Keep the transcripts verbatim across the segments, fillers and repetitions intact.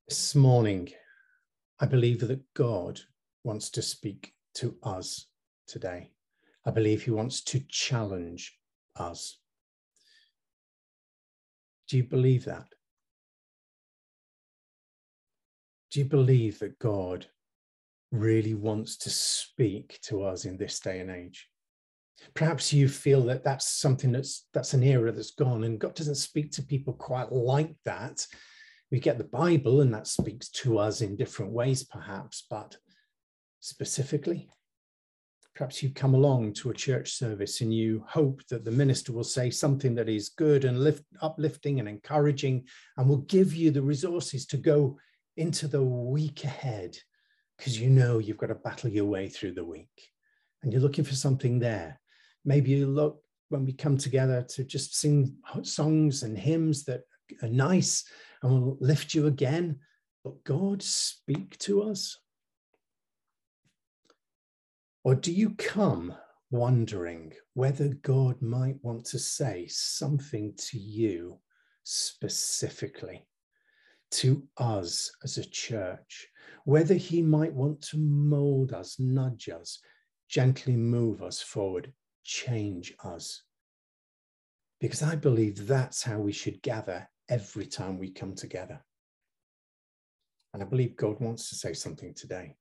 This morning, I believe that God wants to speak to us today. I believe he wants to challenge us. Do you believe that? Do you believe that God really wants to speak to us in this day and age? Perhaps you feel that that's something that's that's an era that's gone, and God doesn't speak to people quite like that. We get the Bible, and that speaks to us in different ways, perhaps, but specifically, perhaps you come along to a church service and you hope that the minister will say something that is good and lift, uplifting and encouraging, and will give you the resources to go into the week ahead, because you know you've got to battle your way through the week, and you're looking for something there. Maybe you look when we come together to just sing songs and hymns that are nice and will lift you again, but God speak to us? Or do you come wondering whether God might want to say something to you specifically, to us as a church, whether he might want to mold us, nudge us, gently move us forward, change us? Because I believe that's how we should gather every time we come together. And I believe God wants to say something today.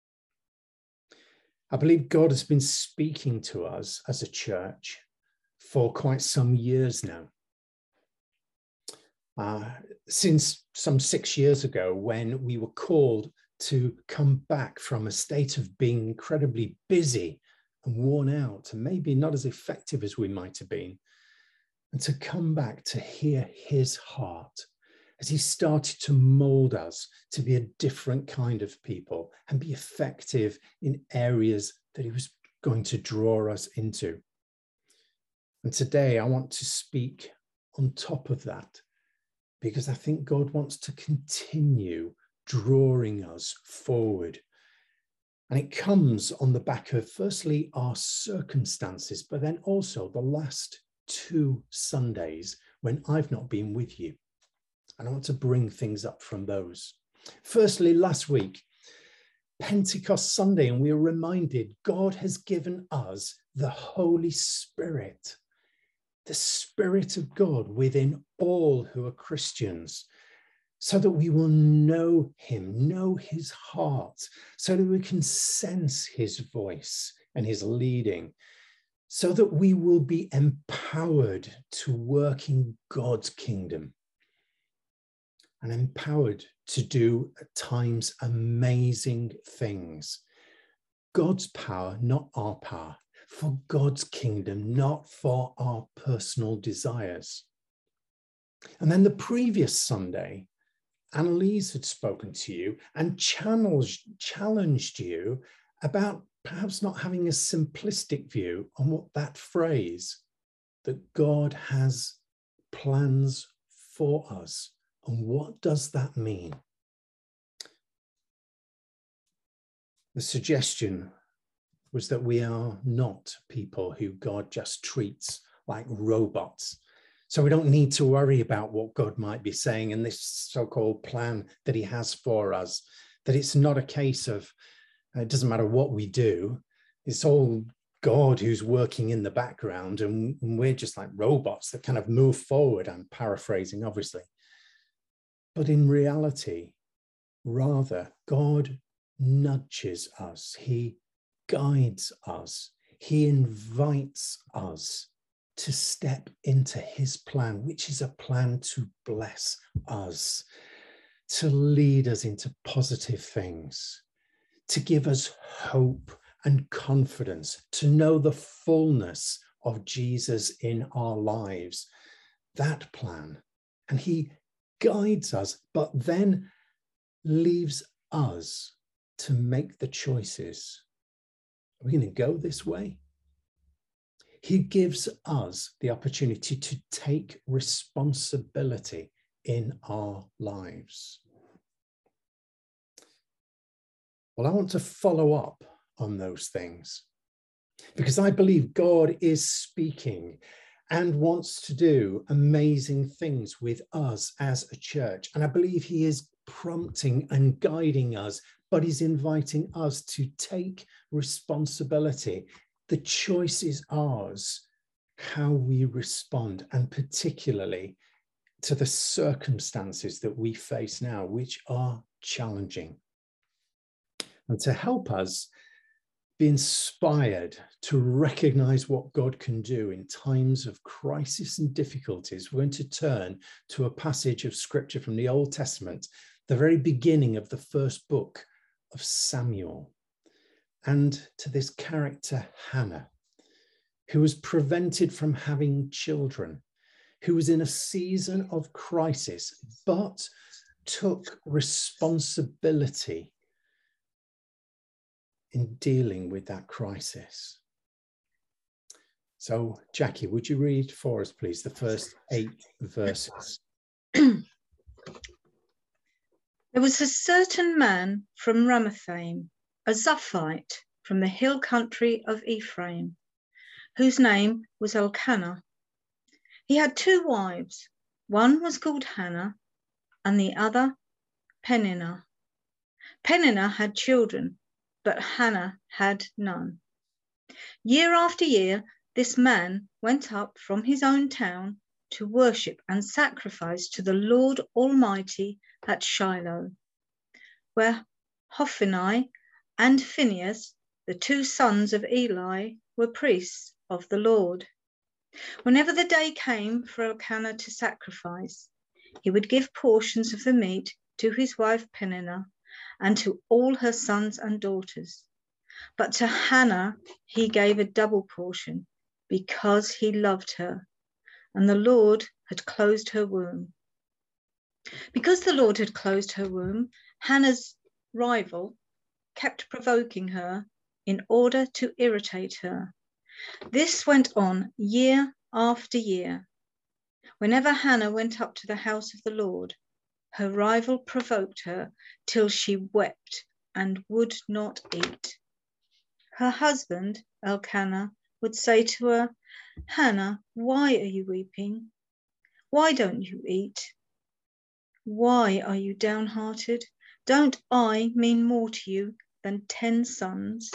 I believe God has been speaking to us as a church for quite some years now. Uh, since some six years ago, when we were called to come back from a state of being incredibly busy and worn out, and maybe not as effective as we might have been, and to come back to hear his heart as he started to mold us to be a different kind of people and be effective in areas that he was going to draw us into. And today I want to speak on top of that, because I think God wants to continue drawing us forward. And it comes on the back of, firstly, our circumstances, but then also the last two Sundays when I've not been with you. And I want to bring things up from those. Firstly, last week, Pentecost Sunday, and we are reminded God has given us the Holy Spirit, the Spirit of God within all who are Christians, so that we will know him, know his heart, so that we can sense his voice and his leading, so that we will be empowered to work in God's kingdom and empowered to do at times amazing things. God's power, not our power, for God's kingdom, not for our personal desires. And then the previous Sunday, Annalise had spoken to you and challenged, challenged you about perhaps not having a simplistic view on what that phrase, that God has plans for us, and what does that mean? The suggestion was that we are not people who God just treats like robots. So we don't need to worry about what God might be saying in this so-called plan that he has for us, that it's not a case of, it doesn't matter what we do, it's all God who's working in the background, and we're just like robots that kind of move forward. I'm paraphrasing, obviously. But in reality, rather, God nudges us, he guides us, he invites us to step into his plan, which is a plan to bless us, to lead us into positive things, to give us hope and confidence, to know the fullness of Jesus in our lives. That plan. And he guides us, but then leaves us to make the choices. Are we going to go this way? He gives us the opportunity to take responsibility in our lives. Well, I want to follow up on those things, because I believe God is speaking, and wants to do amazing things with us as a church. And I believe he is prompting and guiding us, but he's inviting us to take responsibility. The choice is ours, how we respond, and particularly to the circumstances that we face now, which are challenging. And to help us be inspired to recognize what God can do in times of crisis and difficulties, we're going to turn to a passage of scripture from the Old Testament, the very beginning of the first book of Samuel, and to this character Hannah, who was prevented from having children, who was in a season of crisis, but took responsibility in dealing with that crisis. So, Jackie, would you read for us, please, the first eight verses? There was a certain man from Ramathaim, a Zuphite from the hill country of Ephraim, whose name was Elkanah. He had two wives. One was called Hannah, and the other Peninnah. Peninnah had children, but Hannah had none. Year after year, this man went up from his own town to worship and sacrifice to the Lord Almighty at Shiloh, where Hophni and Phinehas, the two sons of Eli, were priests of the Lord. Whenever the day came for Elkanah to sacrifice, he would give portions of the meat to his wife Peninnah and to all her sons and daughters. But to Hannah he gave a double portion, because he loved her, and the Lord had closed her womb. Because the Lord had closed her womb, Hannah's rival kept provoking her in order to irritate her. This went on year after year. Whenever Hannah went up to the house of the Lord, her rival provoked her till she wept and would not eat. Her husband, Elkanah, would say to her, "Hannah, why are you weeping? Why don't you eat? Why are you downhearted? Don't I mean more to you than ten sons?"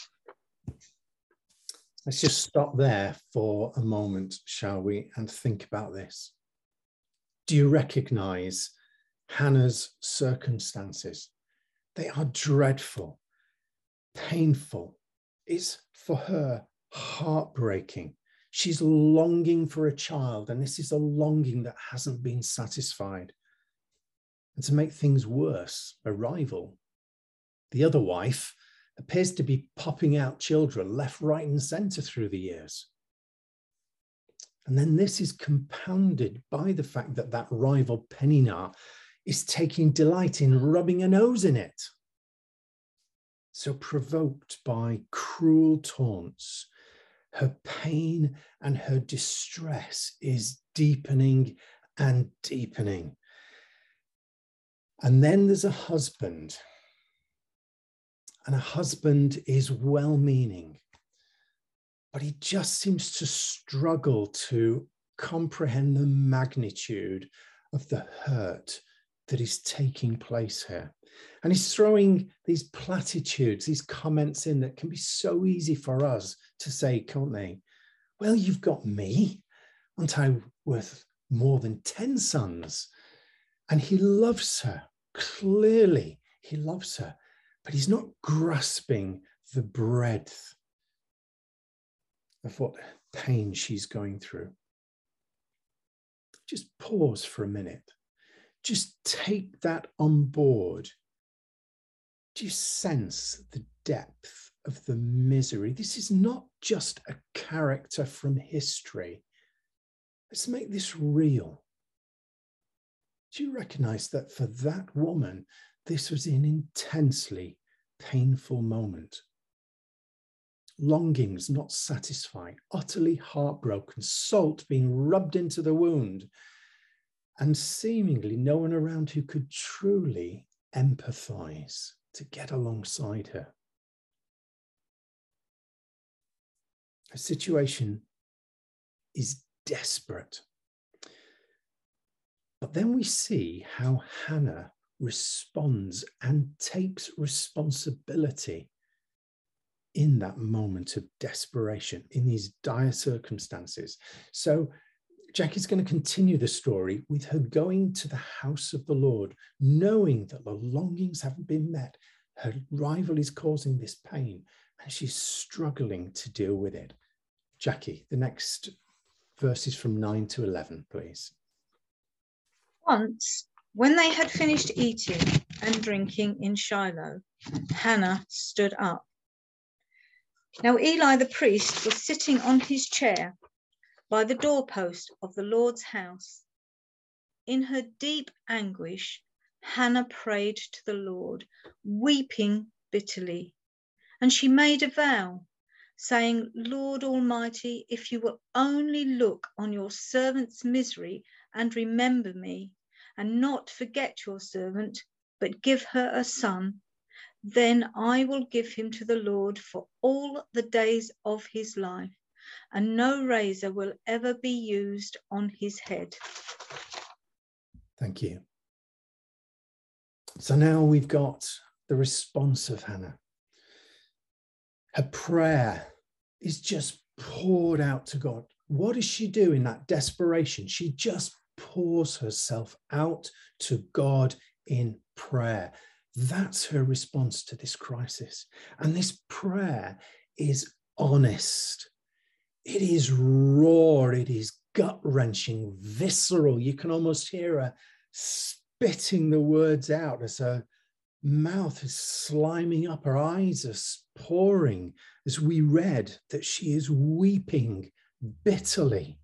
Let's just stop there for a moment, shall we, and think about this. Do you recognize Hannah's circumstances? They are dreadful, painful. It's for her heartbreaking. She's longing for a child, and this is a longing that hasn't been satisfied. And to make things worse, a rival, the other wife, appears to be popping out children left, right, and centre through the years. And then this is compounded by the fact that that rival Peninnah is taking delight in rubbing her nose in it. So provoked by cruel taunts, her pain and her distress is deepening and deepening. And then there's a husband. And a husband is well-meaning, but he just seems to struggle to comprehend the magnitude of the hurt that is taking place here. And he's throwing these platitudes, these comments in that can be so easy for us to say, can't they? Well, you've got me. Aren't I worth more than ten sons? And he loves her. Clearly, he loves her. But he's not grasping the breadth of what pain she's going through. Just pause for a minute. Just take that on board. Do you sense the depth of the misery? This is not just a character from history. Let's make this real. Do you recognize that for that woman, this was an intensely painful moment? Longings not satisfied, utterly heartbroken, salt being rubbed into the wound, and seemingly no one around who could truly empathize to get alongside her. Her situation is desperate. But then we see how Hannah responds and takes responsibility in that moment of desperation, in these dire circumstances. So Jackie's going to continue the story with her going to the house of the Lord, knowing that the longings haven't been met. Her rival is causing this pain, and she's struggling to deal with it. Jackie, the next verses from nine to eleven, please. Once, when they had finished eating and drinking in Shiloh, Hannah stood up. Now Eli the priest was sitting on his chair by the doorpost of the Lord's house. In her deep anguish, Hannah prayed to the Lord, weeping bitterly. And she made a vow, saying, Lord Almighty, if you will only look on your servant's misery and remember me, and not forget your servant, but give her a son, then I will give him to the Lord for all the days of his life, and no razor will ever be used on his head. Thank you. So now we've got the response of Hannah. Her prayer is just poured out to God. What does she do in that desperation? She just pours herself out to God in prayer. That's her response to this crisis. And this prayer is honest. It is raw. It is gut-wrenching, visceral. You can almost hear her spitting the words out as her mouth is sliming up. Her eyes are pouring as we read that she is weeping bitterly.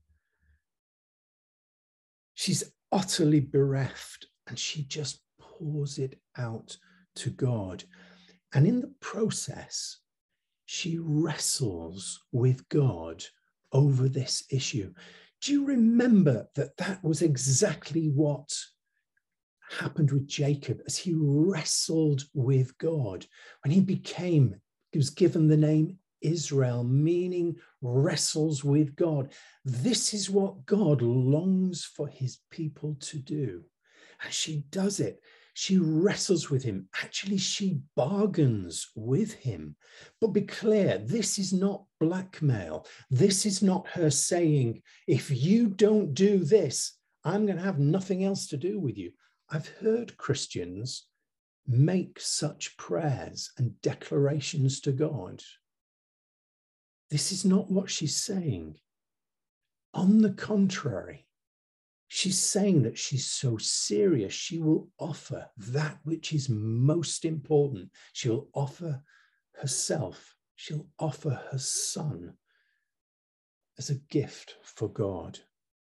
She's utterly bereft, and she just pours it out to God. And in the process, she wrestles with God over this issue. Do you remember that that was exactly what happened with Jacob as he wrestled with God? When he became, he was given the name Israel, meaning wrestles with God. This is what God longs for his people to do. And she does it. She wrestles with him. Actually, she bargains with him. But be clear, this is not blackmail. This is not her saying, if you don't do this, I'm going to have nothing else to do with you. I've heard Christians make such prayers and declarations to God. This is not what she's saying. On the contrary, she's saying that she's so serious, she will offer that which is most important. She'll offer herself. She'll offer her son as a gift for God.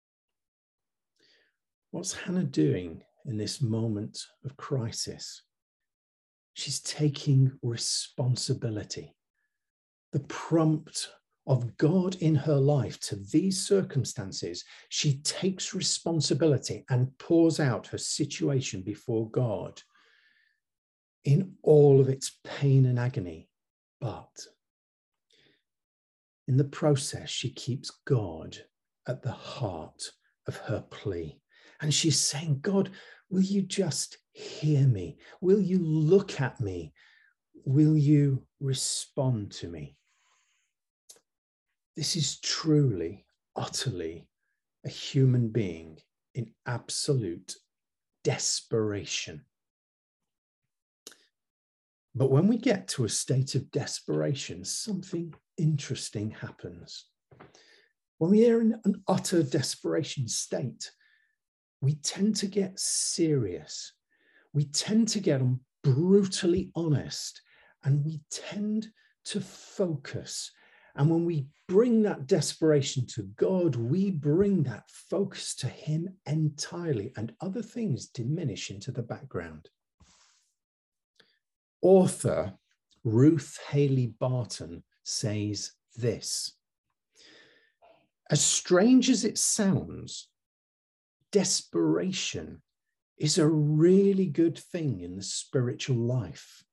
What's Hannah doing in this moment of crisis? She's taking responsibility. The prompt of God in her life to these circumstances, she takes responsibility and pours out her situation before God in all of its pain and agony. But in the process, she keeps God at the heart of her plea. And she's saying, God, will you just hear me? Will you look at me? Will you respond to me? This is truly, utterly a human being in absolute desperation. But when we get to a state of desperation, something interesting happens. When we are in an utter desperation state, we tend to get serious. We tend to get brutally honest, and we tend to focus. And when we bring that desperation to God, we bring that focus to him entirely, and other things diminish into the background. Author Ruth Haley Barton says this: as strange as it sounds, desperation is a really good thing in the spiritual life.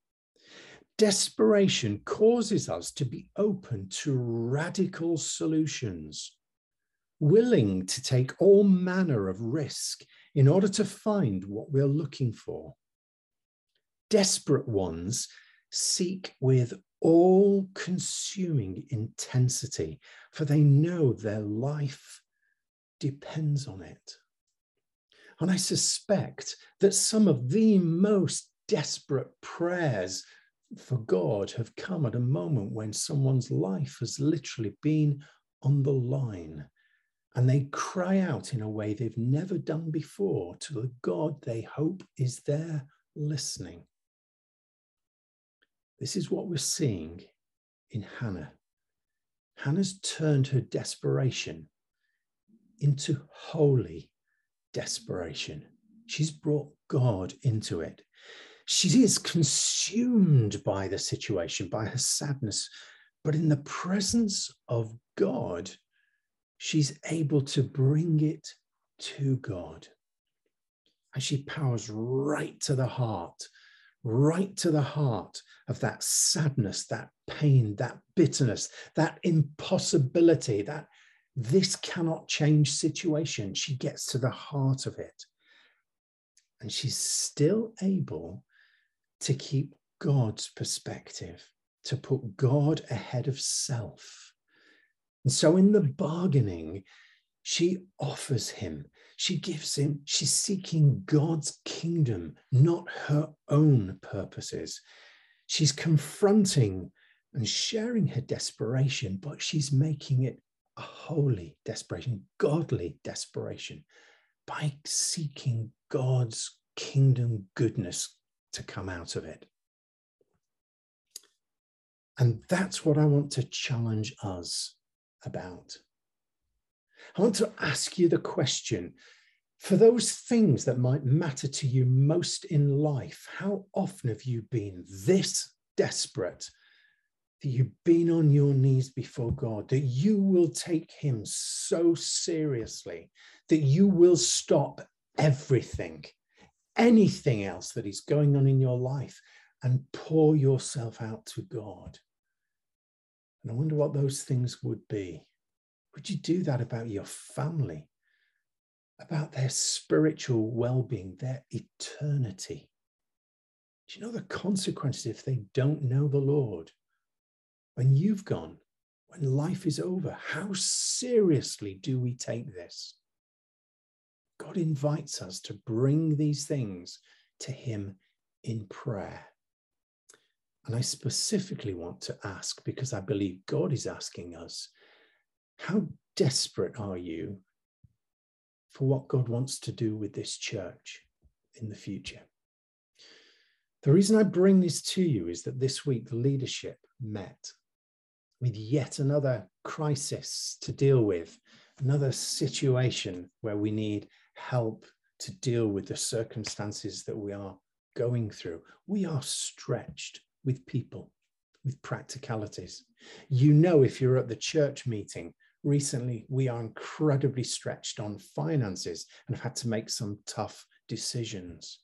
Desperation causes us to be open to radical solutions. willing to take all manner of risk in order to find what we're looking for. Desperate ones seek with all-consuming intensity, for they know their life depends on it. And I suspect that some of the most desperate prayers for God have come at a moment when someone's life has literally been on the line, and they cry out in a way they've never done before to the God they hope is there listening. This is what we're seeing in Hannah. Hannah's turned her desperation into holy desperation. She's brought God into it. She is consumed by the situation, by her sadness, but in the presence of God, she's able to bring it to God. And she powers right to the heart, right to the heart of that sadness, that pain, that bitterness, that impossibility, that this cannot change situation. She gets to the heart of it. And she's still able to keep God's perspective, to put God ahead of self. And so in the bargaining, she offers him, she gives him, she's seeking God's kingdom, not her own purposes. She's confronting and sharing her desperation, but she's making it a holy desperation, godly desperation, by seeking God's kingdom goodness to come out of it. And that's what I want to challenge us about. I want to ask you the question, for those things that might matter to you most in life, how often have you been this desperate that you've been on your knees before God, that you will take him so seriously, that you will stop everything, anything else that is going on in your life, and pour yourself out to God? And I wonder what those things would be. Would you do that about your family, about their spiritual well-being, their eternity? Do you know the consequences if they don't know the Lord? When you've gone, when life is over, how seriously do we take this? God invites us to bring these things to him in prayer. And I specifically want to ask, because I believe God is asking us, how desperate are you for what God wants to do with this church in the future? The reason I bring this to you is that this week the leadership met with yet another crisis to deal with, another situation where we need help to deal with the circumstances that we are going through. We are stretched with people, with practicalities. You know, if you're at the church meeting recently, we are incredibly stretched on finances and have had to make some tough decisions.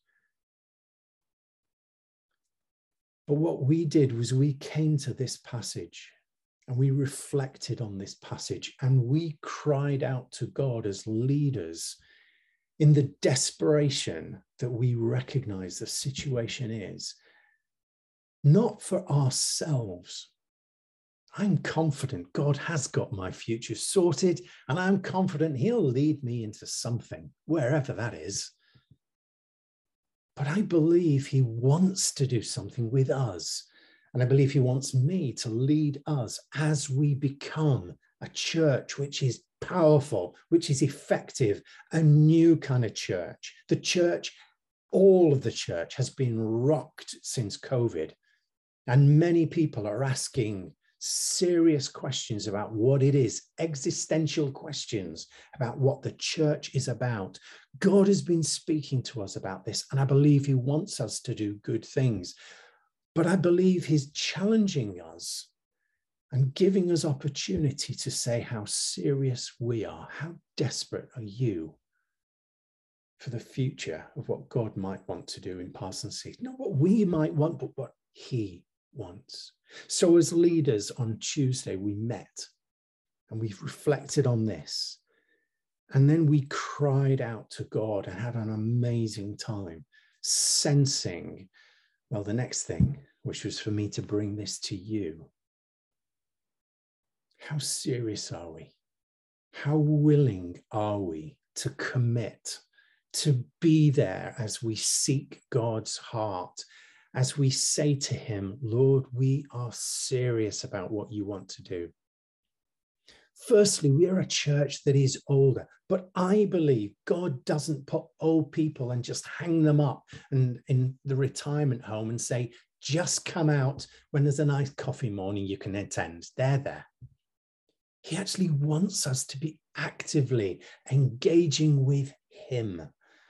But what we did was we came to this passage and we reflected on this passage and we cried out to God as leaders in the desperation that we recognize the situation is, not for ourselves. I'm confident God has got my future sorted, and I'm confident he'll lead me into something, wherever that is. But I believe he wants to do something with us. And I believe he wants me to lead us as we become a church which is powerful, which is effective, a new kind of church. The church, all of the church has been rocked since COVID. And many people are asking serious questions about what it is, existential questions about what the church is about. God has been speaking to us about this, and I believe he wants us to do good things. But I believe he's challenging us and giving us opportunity to say how serious we are. How desperate are you for the future of what God might want to do in Parsons Heath? Not what we might want, but what he wants. So as leaders on Tuesday, we met and we've reflected on this. And then we cried out to God and had an amazing time, sensing, well, the next thing, which was for me to bring this to you. How serious are we? How willing are we to commit, to be there as we seek God's heart, as we say to him, Lord, we are serious about what you want to do. Firstly, we are a church that is older, but I believe God doesn't put old people and just hang them up and in the retirement home and say, just come out when there's a nice coffee morning you can attend. They're there. He actually wants us to be actively engaging with him,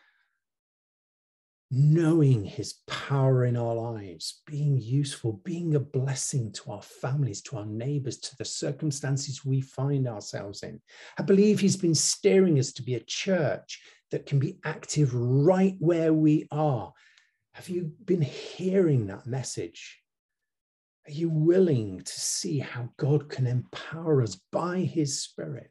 knowing his power in our lives, being useful, being a blessing to our families, to our neighbors, to the circumstances we find ourselves in. I believe he's been steering us to be a church that can be active right where we are. Have you been hearing that message? Are you willing to see how God can empower us by his Spirit?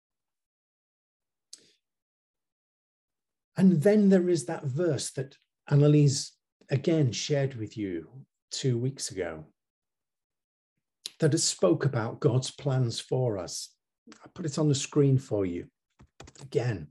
And then there is that verse that Annalise again shared with you two weeks ago that has spoke about God's plans for us. I put it on the screen for you again.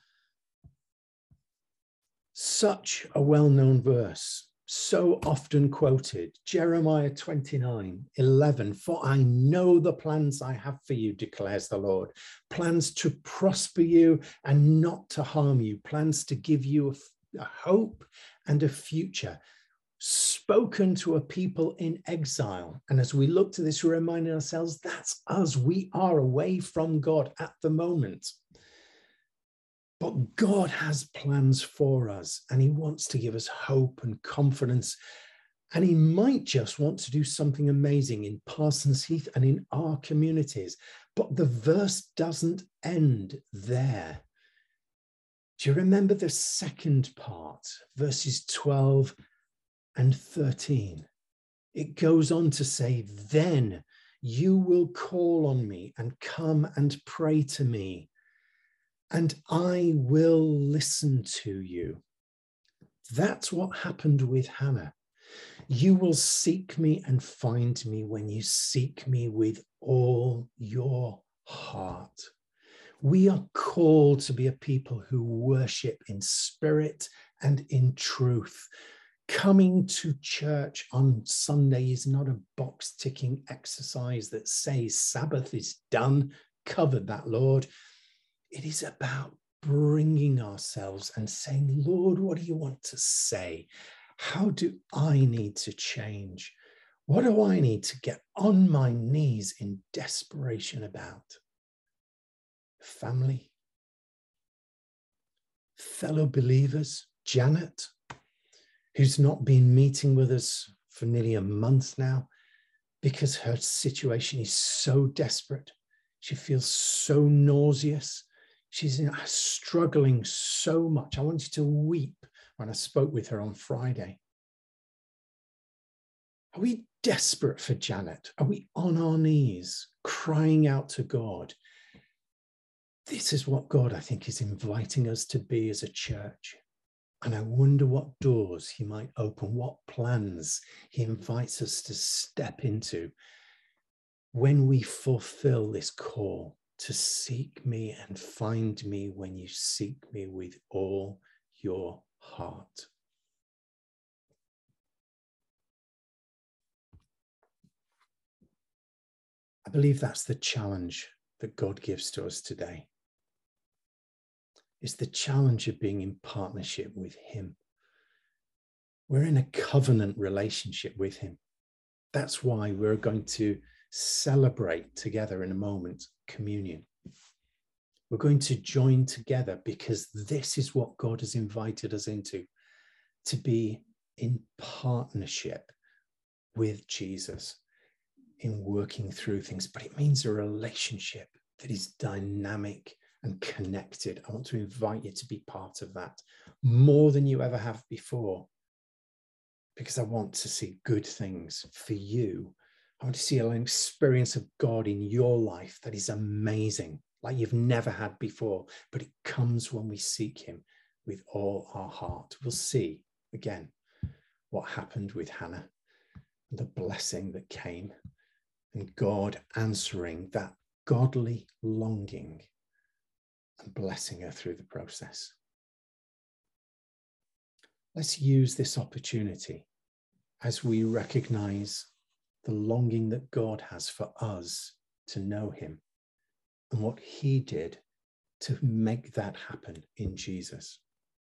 Such a well-known verse, so often quoted, Jeremiah twenty-nine, eleven, for I know the plans I have for you, declares the Lord, plans to prosper you and not to harm you, plans to give you a, a hope and a future, spoken to a people in exile. And as we look to this, we're reminding ourselves, that's us. We are away from God at the moment. But God has plans for us, and he wants to give us hope and confidence. And he might just want to do something amazing in Parsons Heath and in our communities. But the verse doesn't end there. Do you remember the second part, verses twelve and thirteen? It goes on to say, then you will call on me and come and pray to me, and I will listen to you. That's what happened with Hannah. You will seek me and find me when you seek me with all your heart. We are called to be a people who worship in spirit and in truth. Coming to church on Sunday is not a box-ticking exercise that says Sabbath is done, covered that, Lord. It is about bringing ourselves and saying, Lord, what do you want to say? How do I need to change? What do I need to get on my knees in desperation about? Family, fellow believers, Janet, who's not been meeting with us for nearly a month now because her situation is so desperate. She feels so nauseous. She's struggling so much. I wanted to weep when I spoke with her on Friday. Are we desperate for Janet? Are we on our knees crying out to God? This is what God, I think, is inviting us to be as a church. And I wonder what doors he might open, what plans he invites us to step into when we fulfill this call to seek me and find me when you seek me with all your heart. I believe that's the challenge that God gives to us today. It's the challenge of being in partnership with him. We're in a covenant relationship with him. That's why we're going to celebrate together in a moment communion. We're going to join together because this is what God has invited us into, to be in partnership with Jesus in working through things. But it means a relationship that is dynamic and connected. I want to invite you to be part of that more than you ever have before, because I want to see good things for you. I want to see an experience of God in your life that is amazing. like you've never had before, but it comes when we seek him with all our heart. We'll see again what happened with Hannah, the blessing that came, and God answering that godly longing and blessing her through the process. Let's use this opportunity as we recognize the longing that God has for us to know him and what he did to make that happen in Jesus.